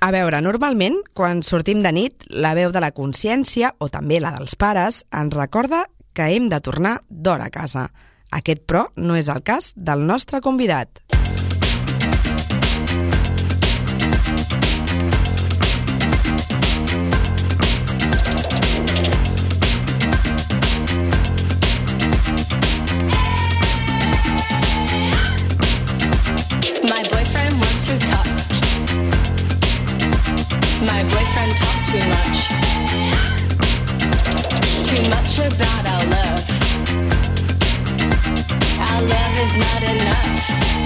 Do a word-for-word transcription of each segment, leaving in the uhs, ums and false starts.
A veure, normalment, quan sortim de nit, la veu de la consciència, o també la dels pares, ens recorda que hem de tornar d'hora a casa. Aquest, però, no és el cas del nostre convidat. My boyfriend wants to talk. My boyfriend talks too much. Too much about our love. Our love is not enough.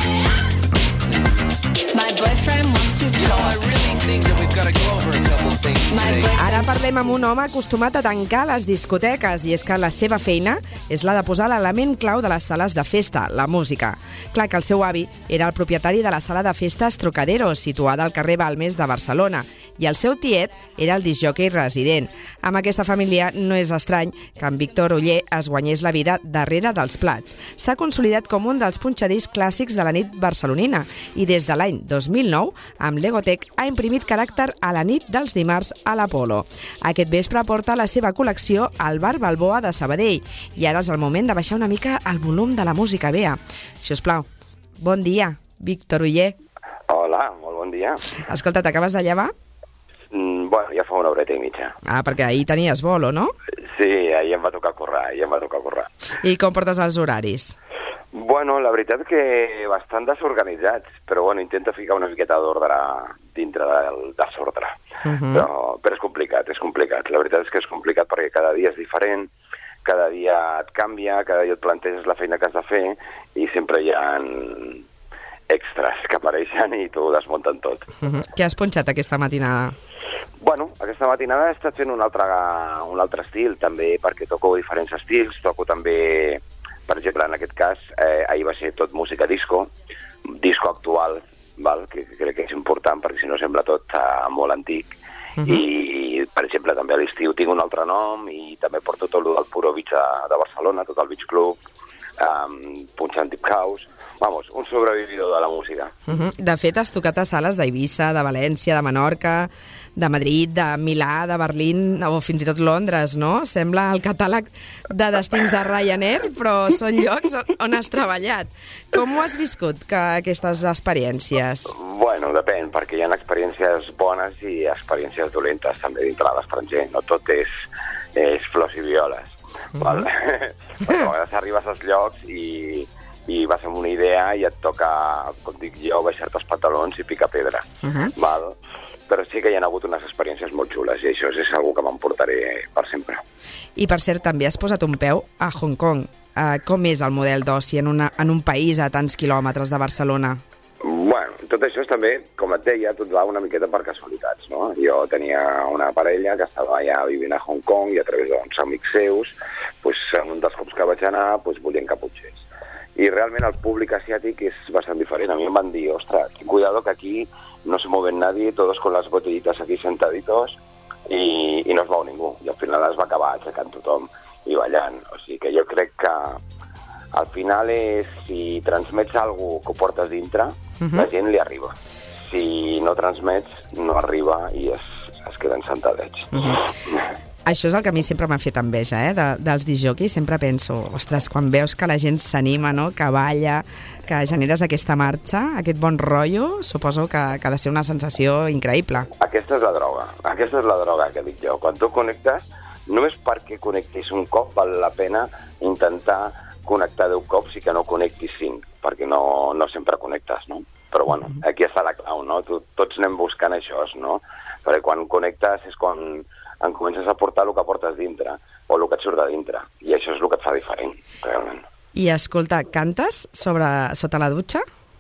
My boyfriend wants to talk. I really think that we've got to go over a couple of things today. Ara parlem amb un home acostumat a tancar les discoteques, i és que la seva feina és la de posar l'element clau de les sales de festa, la música. Clar que el seu avi era el propietari de la sala de festes Trocadero, situada al carrer Balmes de Barcelona, i el seu tiet era el discjòquei resident. Amb aquesta família no és estrany que en Víctor Oller es guanyés la vida darrere dels plats. S'ha consolidat com un dels punxadiscs clàssics de la nit barcelonina, i des de l'any dos mil nou, amb l'Egotec, ha imprimit caràcter a la nit dels dimarts a l'Apolo. Aquest vespre porta la seva col·lecció al Bar Balboa de Sabadell, i ara és el moment de baixar una mica el volum de la música. Bea, si us plau, bon dia, Víctor Oller. Hola, molt bon dia. Escolta, t'acabes de llevar? Mm, bueno, ja fa una horeta i mitja. Ah, perquè ahir tenies vol, o no? Sí, ahir em va tocar currar, ahir em va tocar currar. I com portes els horaris? Bueno, la veritat que bastant desorganitzats, però bueno, intento ficar una miqueta d'ordre dintre del desordre. Uh -huh. però, però és complicat, és complicat. La veritat és que és complicat perquè cada dia és diferent, cada dia et canvia, cada dia et planteges la feina que has de fer i sempre hi ha extras que apareixen i t'ho desmunten tot. Uh -huh. Què has punxat aquesta matinada? Bueno, aquesta matinada he estat fent un altre, un altre estil, també, perquè toco diferents estils, toco també, per exemple, en aquest cas, eh, ahir va ser tot música disco, disco actual, val? Que, que crec que és important, perquè si no sembla tot uh, molt antic. Uh-huh. I, per exemple, també a l'estiu tinc un altre nom i també porto tot el del Puro Beach de, de Barcelona, tot el Beach Club, um, punxant Deep House. Vamos, un sobrevividor de la música. Uh-huh. De fet, has tocat a sales d'Eivissa, de València, de Menorca, de Madrid, de Milà, de Berlín, o fins i tot Londres, no? Sembla el catàleg de destins de Ryanair, però són llocs on has treballat. Com ho has viscut, que, aquestes experiències? Bueno, depèn, perquè hi ha experiències bones i experiències dolentes, també dintre de l'estranger. No tot és, és flors i violes. Uh-huh. Val? Perquè a vegades arribes als llocs i... i vas amb una idea i et toca, com dic jo, baixar-te els pantalons i picar pedra. Uh-huh. Val? Però sí que hi ha hagut unes experiències molt xules i això és algo que m'emportaré per sempre. I per cert, també has posat un peu a Hong Kong. Uh, com és el model d'oci en, una, en un país a tants quilòmetres de Barcelona? Bueno, tot això és també, com et deia, tot va una miqueta per casualitats, no? Jo tenia una parella que estava allà vivint a Hong Kong i a través d'uns amics seus, pues, en un dels cops que vaig anar, pues, volien que putxés. I realment el públic asiàtic és bastant diferent. A mi em van dir, ostres, cuidado que aquí no se mueve nadie, todos con las botellitas aquí sentaditos i, i no es mou ningú. I al final es va acabar aixecant tothom i ballant. O sigui que jo crec que al final és, si transmets alguna cosa que ho portes dintre, uh-huh. la gent li arriba. Si no transmets, no arriba i es, es queden sentadets. Uh-huh. Això és el que a mi sempre m'ha fet enveja, eh? De, dels discjòqueis. Sempre penso, ostres, quan veus que la gent s'anima, no? Que balla, que generes aquesta marxa, aquest bon rotllo, suposo que, que ha de ser una sensació increïble. Aquesta és la droga, aquesta és la droga que dic jo. Quan tu connectes, només perquè connectis un cop val la pena intentar connectar deu cops i que no connectis cinc, perquè no, no sempre connectes, no? Però bueno, aquí està la clau, no? Tu, tots anem buscant això, no? Perquè quan connectes és quan en comences a portar el que portes dintre, o el que et surt de dintre, i això és el que et fa diferent, realment. I escolta, cantes sobre, sota la dutxa?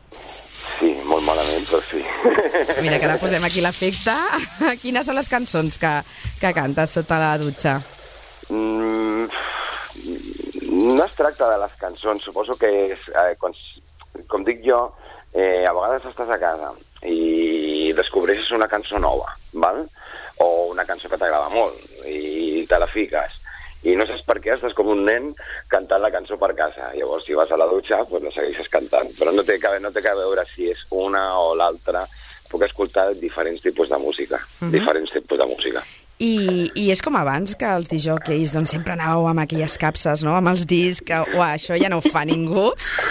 Sí, molt malament, però sí. Mira, que ara posem aquí l'efecte. Quines són les cançons que, que cantes sota la dutxa? Mm, no es tracta de les cançons, suposo que és, eh, com, com dic jo, eh, a vegades estàs a casa i descobreixes una cançó nova, val? O una cançó que t'agrada molt i te la fiques i no saps per què estàs com un nen cantant la cançó per casa. Llavors, si vas a la dutxa, pues la segueixes cantant, però no té que, no té que veure si és una o l'altra, puc escoltar diferents tipus de música, uh-huh. diferents tipus de música. I, I és com abans, que els disjòqueis doncs, sempre anàveu amb aquelles capses, no?, amb els discs, que uah, això ja no ho fa ningú.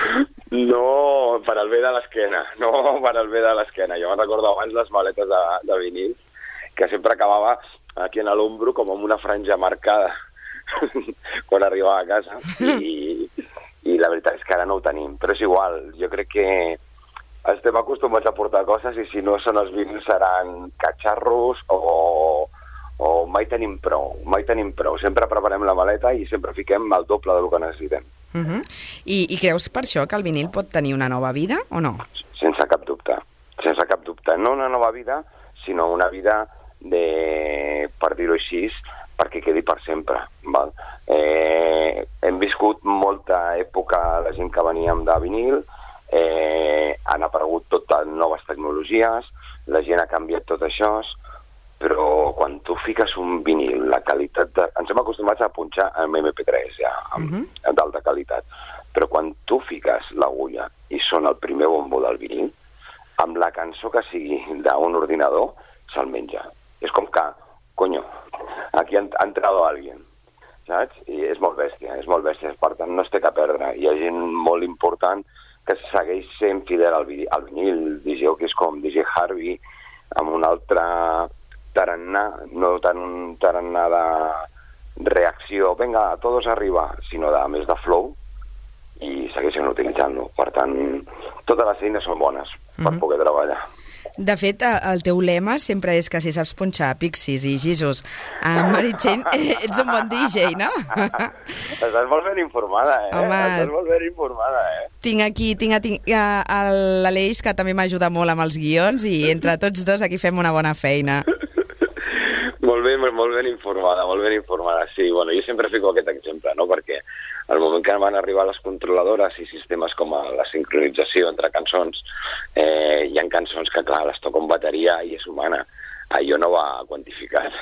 No, per al bé de l'esquena, no, per al bé de l'esquena. Jo me'n recordo abans les maletes de, de vinil, que sempre acabava aquí en l'ombro com amb una franja marcada quan arribava a casa, i, i la veritat és que ara no ho tenim, però és igual, jo crec que estem acostumats a portar coses i si no són els vinils seran catxarros o, o mai tenim prou, mai tenim prou. Sempre preparem la maleta i sempre fiquem el doble del que necessitem. Uh-huh. I, I creus per això que el vinil pot tenir una nova vida o no? Sense cap dubte, sense cap dubte. No una nova vida, sinó una vida de, per dir-ho així, perquè quedi per sempre. Val? Eh, hem viscut molta època la gent que veníem de vinil, eh, han aparegut totes noves tecnologies, la gent ha canviat tot això, però quan tu fiques un vinil, la qualitat de... Ens hem acostumats a punxar amb eme pe tres, ja, amb, uh-huh. d'alta qualitat, però quan tu fiques l'agulla i sona el primer bombo del vinil, amb la cançó que sigui d'un ordinador, se'l menja. És com que, conyo, aquí ha, ha entrado alguien, saps? I és molt bèstia, és molt bèstia, per tant no es té que perdre. Hi ha gent molt important que segueix sent fidel al, vi, al vinil, D J que és com D J Harvey, amb un altre tarannà, no tant un tarannà de reacció, venga, a todos arriba, sinó de més de flow, i segueixen utilitzant-lo. Per tant, totes les eines són bones per mm-hmm. poder treballar. De fet, el teu lema sempre és que si saps punxar Pixies i Jesus amb Meritxell, ets un bon D J, no? Estàs molt ben informada, eh? Home, Estàs molt ben informada, eh? Tinc aquí, tinc, tinc l'Aleix, que també m'ajuda molt amb els guions, i entre tots dos aquí fem una bona feina. Molt ben, molt ben informada, molt ben informada, sí. Bueno, jo sempre fico aquest exemple, no?, perquè al moment que van arribar les controladores i sistemes com la sincronització entre cançons, eh, hi ha cançons que, clar, les toco amb bateria i és humana. Allò no va quantificat.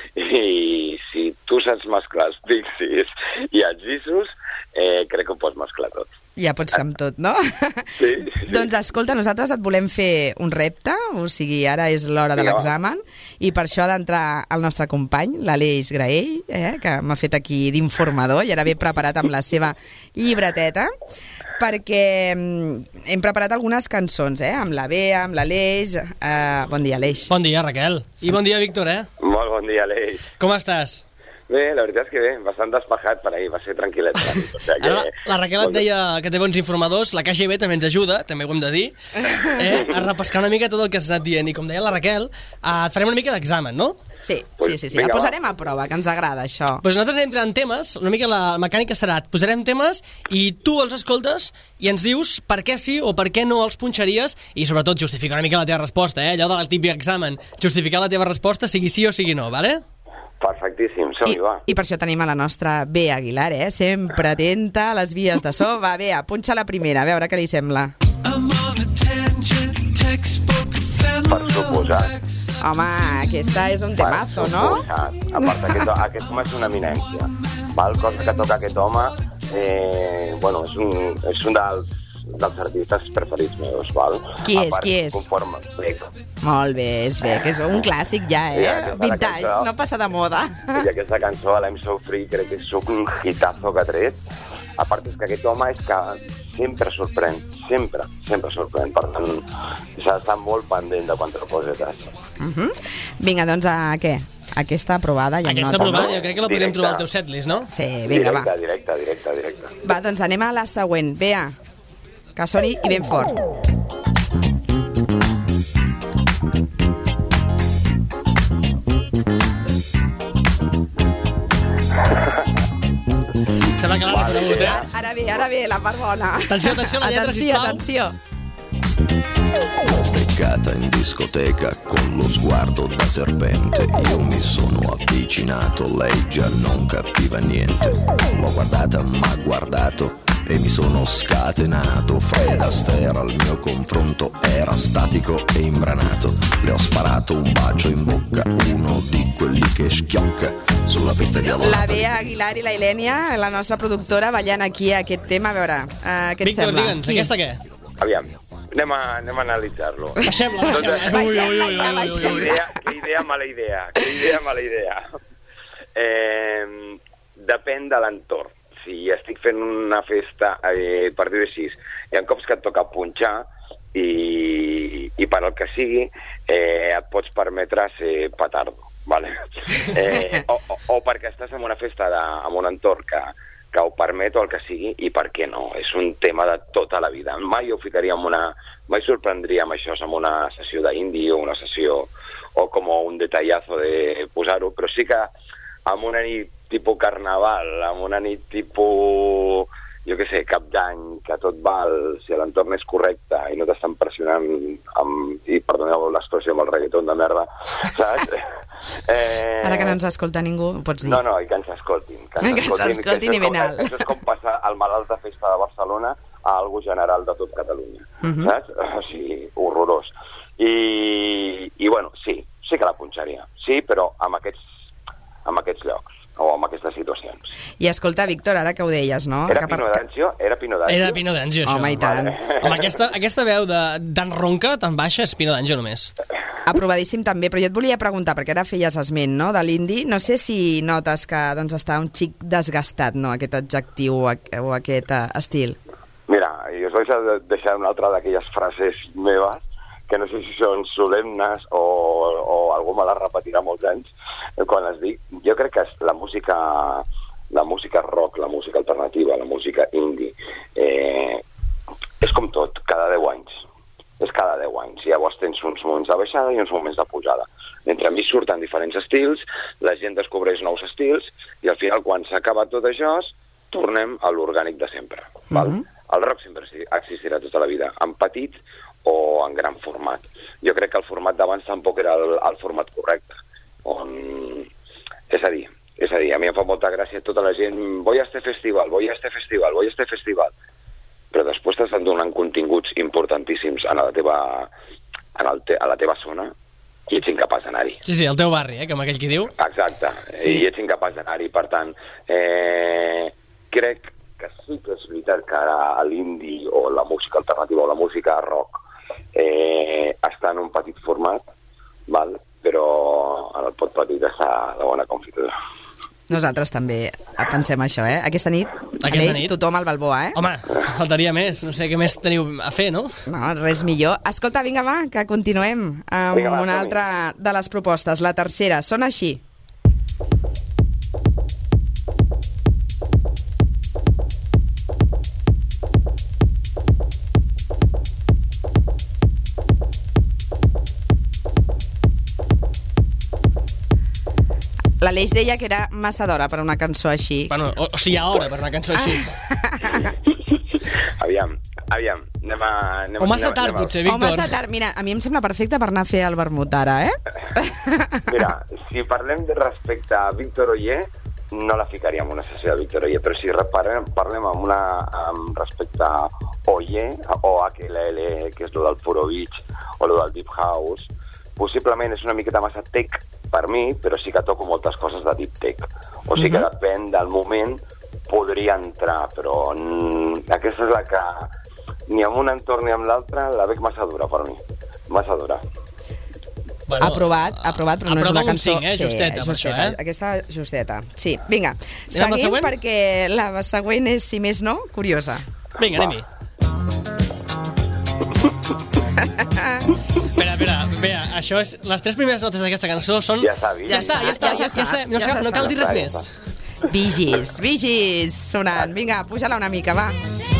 I si tu saps mesclar els Pixies i els Jesus, eh, crec que ho pots mesclar tot. Ja pots amb tot, no? Sí, sí. Doncs escolta, nosaltres et volem fer un repte, o sigui, ara és l'hora de l'examen, i per això ha d'entrar el nostre company, l'Aleix Graell, eh, que m'ha fet aquí d'informador, i ara ve preparat amb la seva llibreteta, perquè hem preparat algunes cançons, eh, amb la Bea, amb l'Aleix. Eh, bon dia, Aleix. Bon dia, Raquel. I bon dia, Víctor, eh? Molt bon dia, Aleix. Com estàs? Bé, la veritat és que bé, bastant despejat per ahir, va ser tranquil·let. O sigui, Ara, la, la Raquel et deia que té bons informadors, la K G B també ens ajuda, també ho hem de dir, eh, a repescar una mica tot el que s'ha anat dient, i com deia la Raquel, eh, et farem una mica d'examen, no? Sí, sí, sí, sí. Vinga, el posarem a prova, que ens agrada això. Pues nosaltres anem entrant temes, una mica la mecànica serà, et posarem temes i tu els escoltes i ens dius per què sí o per què no els punxaries, i sobretot justificar una mica la teva resposta, eh? Allò del típic examen, justificar la teva resposta sigui sí o sigui no, vale? Perfectíssim, som-hi, va. I per això tenim a la nostra Bea Aguilar, eh? Sempre atenta a les vies de so. Va, Bea, punxa la primera, a veure què li sembla. Per suposat. Home, aquesta és un temazo, no? A part, aquest, aquest home és una eminència. Val? Cosa que toca aquest home, eh, bueno, és un, és un dels, dels artistes preferits meus, val? Qui és, part, qui és? Conforme, Beck. Molt bé, és Beck, és un clàssic ja, eh? Ja, Vintage, cançó, no passa de moda. I aquesta cançó, l'Em So Free, crec que és un hitazo que ha tret. A part és que aquest home és que sempre sorprèn, sempre, sempre sorprèn. Per tant, s'ha d'estar molt pendent de quantes cosetes. Uh-huh. Vinga, doncs, a què? Aquesta aprovada ja Aquesta nota, aprovada, no? jo crec que la podríem Directe. trobar al teu setlist, no? Sí, vinga, va. Directe, directe, directe, directe. Va, doncs anem a la següent. Bea, que soni i ben fort. Sembla que l'ha reconegut, eh? Ara, ara ve, ara ve la part bona. Atenció, atenció, la lletra, atenció, sisplau. atenció. Beccata in discoteca con lo sguardo da serpente, io mi sono avvicinato, lei già non capiva niente. L'ho guardata, m'ha guardato e mi sono scatenato. Fred Astaire al mio confronto era statico e imbranato. Le ho sparato un bacio in bocca, uno di quelli che schiocca sulla pista di La Bea Aguilar i la Ilènia, la nostra productora, ballant aquí aquest tema. A veure, uh, què et Víctor, sembla? digue'ns, aquesta què? Aviam, Anem a, anem a analitzar-lo. Baixem-la, baixem-la. Ui, ui, ui, ui, ui, Que ui. idea, que idea, mala idea. Que idea, mala idea. Eh, depèn de l'entorn. Si estic fent una festa, eh, per dir-ho així, hi ha cops que et toca punxar i, i per al que sigui eh, et pots permetre ser petardo, vale? eh, o, o, o perquè estàs en una festa de, en un entorn que, que ho permet o el que sigui, i per què no? És un tema de tota la vida. Mai ho ficaria en una... Mai sorprendríem això en una sessió d'indie o una sessió o com un detallazo de posar-ho, però sí que en una nit tipus carnaval, en una nit tipus, jo què sé, cap d'any, que tot val, si l'entorn és correcte i no t'estan pressionant amb, i perdoneu l'expressió, amb el reggaeton de merda, saps? Eh... Ara que no ens escolta ningú, ho pots dir. No, no, i que ens escoltin. Que ens Que ens escoltin, escoltin que i ben alt. Això és com passar el malalt de festa de Barcelona a algú general de tot Catalunya, Mhm. saps? O sigui, horrorós. I, i bueno, sí, sí que la punxaria. Sí, però amb aquests, amb aquests llocs o amb aquestes situacions. I escolta, Víctor, ara que ho deies, no? Era que per- Pino D'Anzio? Era Pino D'Anzio? Era Pino D'Anzio, això. Home, i tant. Home, aquesta, aquesta veu de, tan ronca, tan baixa, és Pino D'Anzio només. Aprovadíssim també, però jo et volia preguntar, perquè ara feies esment, no?, de l'indi. No sé si notes que doncs, està un xic desgastat, no?, aquest adjectiu o, aqu- o aquest uh, estil. Mira, i us vaig a deixar una altra d'aquelles frases meves, que no sé si són solemnes o, o algú me les repetirà molts anys, quan les dic. Jo crec que la música, la música rock, la música alternativa, la música indie, eh, és com tot, cada deu anys. És cada deu anys. Llavors tens uns moments de baixada i uns moments de pujada. Entre mi surten diferents estils, la gent descobreix nous estils, i al final, quan s'ha acabat tot això, tornem a l'orgànic de sempre. Val? Mhm. El rock sempre existirà tota la vida, en petit o en gran format. Jo crec que el format d'abans tampoc era el, el format correcte. On... És a dir, és a dir, a mi em fa molta gràcia tota la gent, voy a este festival, voy a este festival, voy a este festival, però després t'estan donant continguts importantíssims a la teva, en el te, a la teva zona i ets incapaç d'anar-hi. Sí, sí, el teu barri, eh, com aquell qui diu. Exacte, sí. I ets incapaç d'anar-hi. Per tant, eh, crec que sí que és veritat que ara l'indie o la música alternativa o la música rock eh, està en un petit format, val? Però en el pot petit està de bona confitura. Nosaltres també pensem això, eh? Aquesta nit, Aquesta Aleix, nit. tothom al Balboa, eh? Home, faltaria més. No sé què més teniu a fer, no? No, res millor. Escolta, vinga, va, que continuem amb Vinga, va, una som-hi. altra de les propostes, la tercera. Sona així. L'Aleix deia que era massa d'hora per una cançó així. Bueno, o, o sigui, a hora per una cançó així. Aviam, aviam, anem a... Anem, O massa anem, tard, anem a- potser, O Víctor. massa tard. Mira, a mi em sembla perfecte per anar a fer el vermut ara, eh? Mira, si parlem de respecte a Víctor Oller, no la ficaria en una sessió de Víctor Oller, però si parlem, parlem amb, una, amb respecte a Oller, o H L L, que és lo del Puro Beach, o lo del Deep House, possiblement és una miqueta massa tech per mi, però sí que toco moltes coses de deep tech. O sigui que depèn del moment, podria entrar, però mm, aquesta és la que ni amb un entorn ni amb l'altre la veig massa dura per mi. Massa dura. Bueno, aprovat, aprovat, però no és aprova una un cançó... cinc, eh, justeta, per això, eh? Aquesta justeta, sí. Vinga, amb la seguim següent? perquè la següent és, si més no, curiosa. Vinga, anem-hi. Espera, espera, espera, això és... Les tres primeres notes d'aquesta cançó són... Ja s'ha vist. Ja està, ja està, Ja ja, se ja, sap, sé, no, ja sé, se no cal sap. dir res Ja més. està. Vigis, vigis, sonant. Vinga, puja-la una mica, va.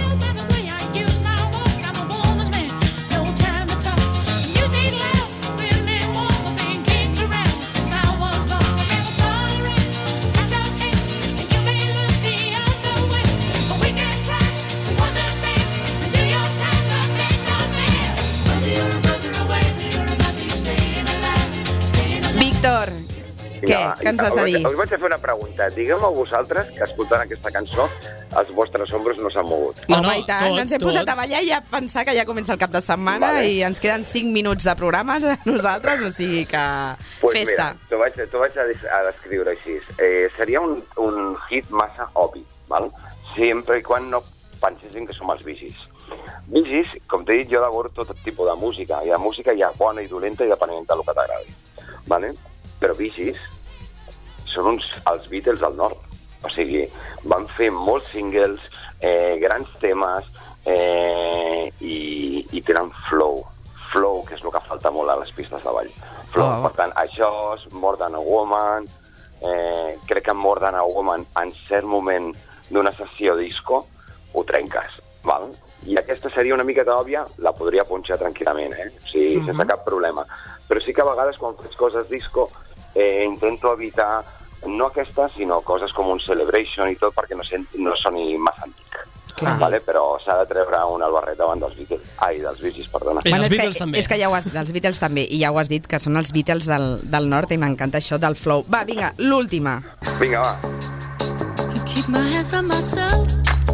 Víctor, què? Vinga, va. Què ens has de Us- dir? Us vaig a fer una pregunta. Digueu-me vosaltres que escoltant aquesta cançó els vostres ombres no s'han mogut. No, Home, no, i tant, tot, ens hem tot. posat a ballar i a pensar que ja comença el cap de setmana Vale. i ens queden cinc minuts de programa a nosaltres, o sigui que Pues festa. mira, t'ho vaig, t'ho vaig a, des- a descriure així. Eh, seria un, un hit massa obvi, val? Sempre i quan no pensessin que som els bicis. Bee Gees, com t'he dit, jo devoro tot tipus de música. Hi ha música, hi ha bona i dolenta i depenent del que t'agradi. Vale? Però Bee Gees són uns, els Beatles del nord. O sigui, van fer molts singles, eh, grans temes, eh, i, i tenen flow. Flow, que és el que falta molt a les pistes de ball. Flow. Oh. Per tant, això és More Than a Woman. Eh, crec que More Than a Woman, en cert moment d'una sessió disco, ho trenques, val? I aquesta seria una miqueta òbvia, la podria punxar tranquil·lament, eh? O sigui, uh-huh. sense cap problema. Però sí que a vegades, quan faig coses disco, eh, intento evitar, no aquesta, sinó coses com un Celebration i tot, perquè no, sent, no soni massa antic. Clar. Vale? Però s'ha de treure un albarret davant dels Beatles. Ai, dels Bee Gees, perdona. I Bueno, els és, Beatles que, també. és que ja ho has, dels Beatles també, i ja ho has dit, que són els Beatles del, del nord, i m'encanta això del flow. Va, vinga, l'última. Vinga, va. To keep my hands on myself.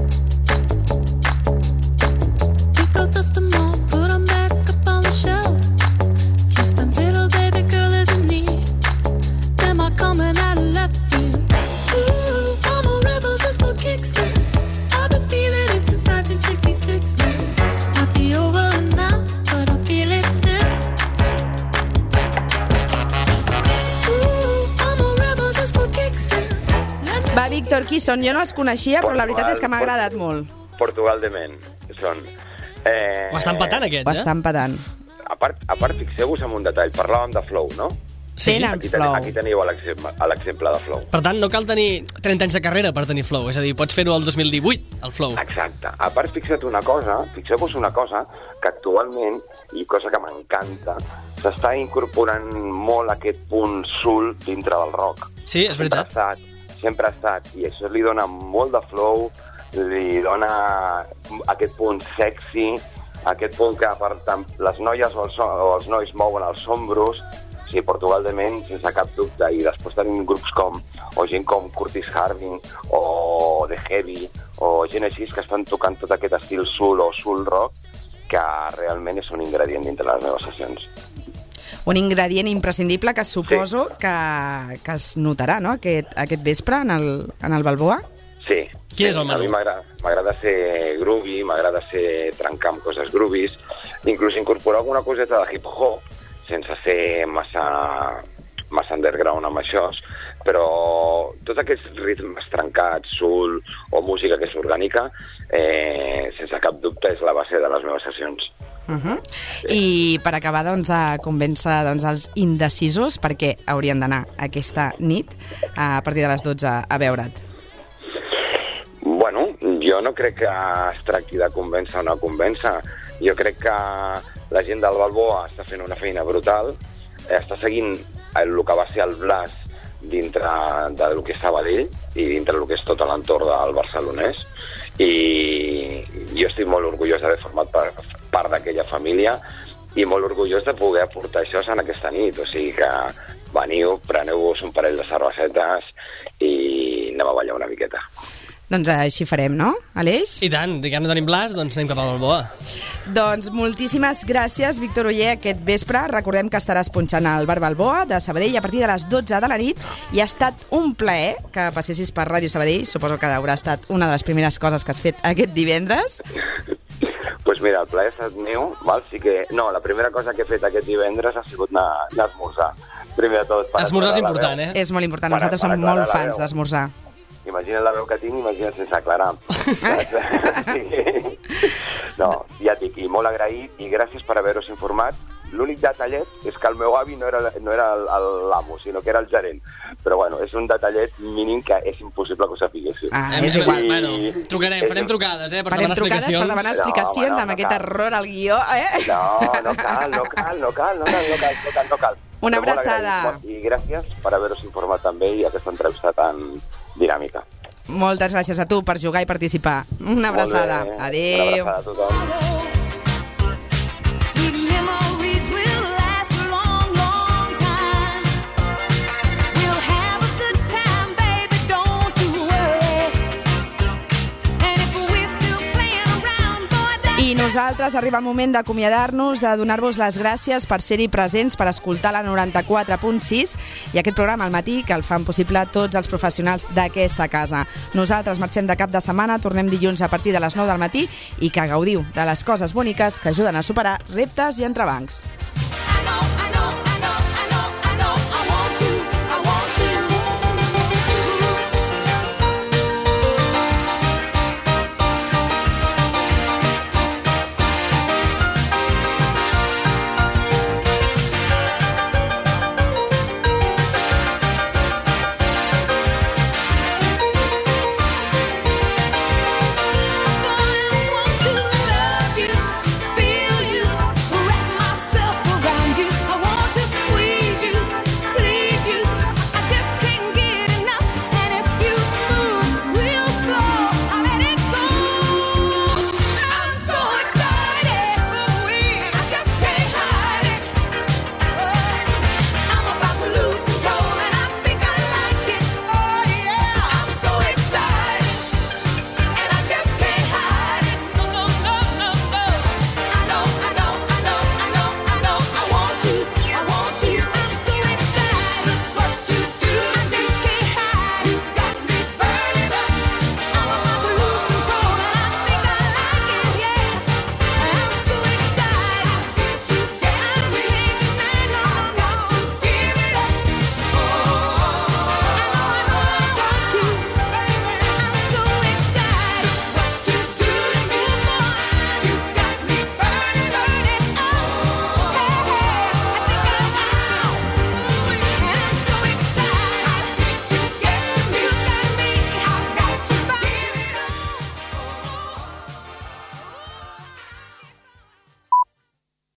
Pick up dust them all, put them back up on the shelf. Kiss my little baby girl is in need. Am I coming out of left field? Ooh, I'm a rebel just for kicks. I've been feeling it since nineteen sixty-six now. Might be over now, but I feel it still. Ooh, I'm a rebel just for kicks now. Va, Víctor, qui són? Jo no els coneixia, però la veritat és que m'ha agradat molt. Portugal de Men, són. Eh, Ho estan patant, aquests, Ho eh? estan patant. A part, a part fixeu-vos en un detall. Parlàvem de flow, no? Sí. Tenen Aquí, flow. ten, aquí teniu l'exemple l'exemple de flow. Per tant, no cal tenir trenta anys de carrera per tenir flow. És a dir, pots fer-ho el dos mil divuit, el flow. Exacte. A part, fixa't una cosa, fixeu-vos una cosa, que actualment, i cosa que m'encanta, s'està incorporant molt aquest punt soul dintre del rock. Sí, és veritat. Sempre ha estat, sempre ha estat, i això li dona molt de flow, li dona aquest punt sexy, aquest punt que per tant, les noies o els, o els nois mouen els ombros. Sí, Portugal de Men, sense cap dubte, i després tenim grups com, o gent com Curtis Harding, o The Heavy, o gent així que estan tocant tot aquest estil soul o soul rock, que realment és un ingredient dintre les meves sessions. Un ingredient imprescindible que suposo sí. que, que es notarà, no?, aquest, aquest vespre en el, en el Balboa. Sí. Quin sí, és el menú? A mi m'agrada, m'agrada ser groovy, m'agrada ser trencar amb coses groovies, inclús incorporar alguna coseta de hip-hop, sense ser massa, massa underground amb això, però tots aquests ritmes trencats, soul o música que és orgànica, eh, sense cap dubte és la base de les meves sessions. Uh-huh. I per acabar, doncs, de convèncer doncs, els indecisos perquè haurien d'anar aquesta nit a partir de les dotze a veure't. Bueno, jo no crec que es tracti de convèncer o no convèncer. Jo crec que la gent del Balboa està fent una feina brutal, està seguint el que va ser el Blas dintre del que és Sabadell i dintre del que és tot l'entorn del barcelonès, i jo estic molt orgullós d'haver format part d'aquella família i molt orgullós de poder aportar això en aquesta nit. O sigui que veniu, preneu-vos un parell de cervesetes i anem a ballar una miqueta. Doncs així farem, no, Aleix? I tant, ja no tenim Blas, doncs anem cap al Balboa. Doncs moltíssimes gràcies, Víctor Oller, aquest vespre. Recordem que estaràs punxant al Bar Balboa de Sabadell a partir de les dotze de la nit, i ha estat un plaer que passessis per Ràdio Sabadell. Suposo que haurà estat una de les primeres coses que has fet aquest divendres. Pues mira, el plaer ha estat meu, val? Sí que... No, la primera cosa que he fet aquest divendres ha sigut anar, anar a esmorzar. Primer de tot... Esmorzar és important, eh? És molt important, Per- nosaltres per som aclarar molt la fans veu. d'esmorzar. Imagina't la veu que tinc, imagina't sense aclarar. Sí. No, ja et dic, i molt agraït, i gràcies per haver-vos informat. L'únic detallet és que el meu avi no era, no era el- el- l'amo, sinó que era el gerent. Però bueno, és un detallet mínim que és impossible que ho sapiguéssiu. Ah, Hem- és hem- igual. Bueno, trucarem, farem trucades, eh, per Farem demanar trucades explicacions. per demanar No, explicacions home, no, amb no aquest cal. error al guió, eh? No, no cal, no cal, no cal, no cal, no cal, no cal, no cal. Una Però molt abraçada. agraït, I gràcies per haver-vos informat també i aquesta entrevista tan dinàmica. Moltes gràcies a tu per jugar i participar. Una abraçada. Molt bé. Adéu. Una abraçada a tothom. Sweet memories will last a long, long time. We'll have a good time, baby, don't you worry. And if we're still playing around, boy, that's I Nosaltres arriba el moment d'acomiadar-nos, de donar-vos les gràcies per ser-hi presents, per escoltar la noranta-quatre punt sis i aquest programa al matí que el fan possible tots els professionals d'aquesta casa. Nosaltres marxem de cap de setmana, tornem dilluns a partir de les nou del matí i que gaudiu de les coses boniques que ajuden a superar reptes i entrebancs.